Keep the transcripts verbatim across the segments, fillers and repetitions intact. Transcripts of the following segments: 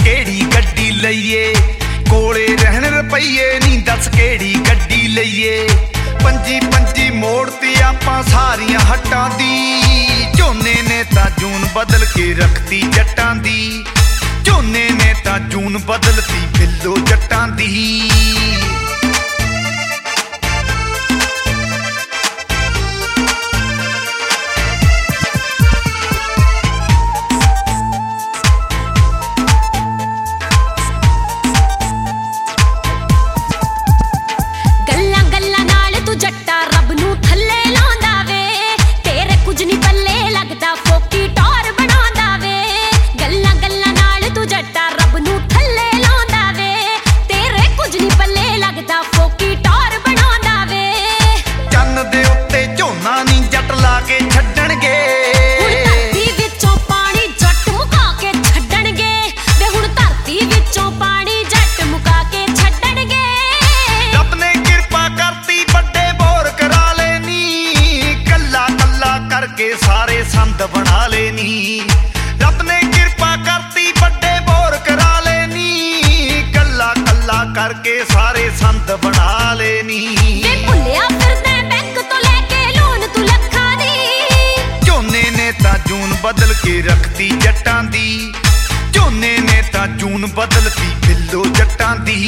केड़ी गड्डी लईए, कोले रहन रपईए नी दस केड़ी गड्डी लईए। पंजी पंजी मोड़ती आपां सारियां हट्टां दी, झोने ने तां जून बदल के रखती जट्टां दी। झोने ने तां जून बदलती बिल्लो जट्टां दी। सारे संत बना लेनी, रब ने कृपा करती बड़े बोर करा लेनी। कल्ला कल्ला करके सारे संत बना लेनी। वे भुल्लिया फिरदे बैंक तो लेके लोन तू लखां दी। झोने ने तां जून बदल के रखती जट्टां दी। झोने ने तां जून बदलती बिल्लो जट्टां दी।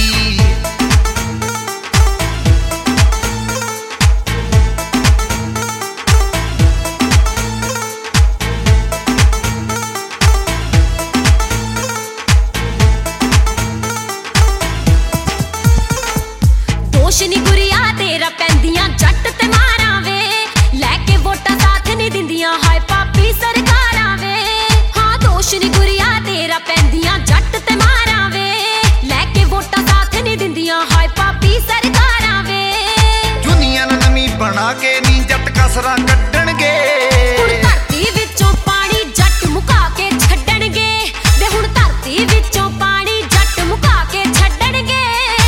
नी गुरिया तेरा पैंदियां जट ते मारां वे, लैके वोटां साथ नहीं दिंदियां हाय पापी सरकारां वे। हाँ दोष नी गुरिया तेरा पैंदियां जट ते मारां वे, लैके वोटां साथ नहीं दिंदियां हाय पापी सरकारां वे। दुनिया नवी बना के नी जट कसरां कड्डणगे। हुण धरती विचों पानी जट मुका के छड्डणगे। वे हुण धरती विचों पानी जट मुका के छड्डणगे।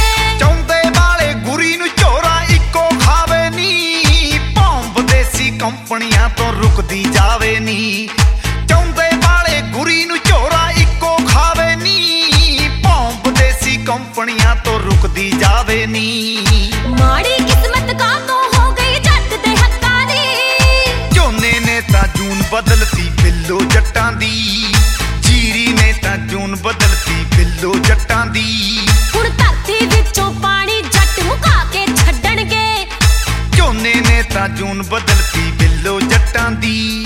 कंपनियां तो रुकदी जावे नी, चाहुंदे वाले गुरी नूं झोरा इक्को खावे नी। भौंब देसी कंपनियां तो रुकदी जावे नी। माड़ी किस्मत का तो हो गई जट दे हक्कां दी। झोने ने तां जून बदलती बिल्लो जट्टां दी। जीरी ने तां जून बदलती बिल्लो जट्टां दी। हुण धरती विचों पानी जट मुका के छड्डणगे। झोने ने तां जून बदलती बिल्लो जट्टां दी।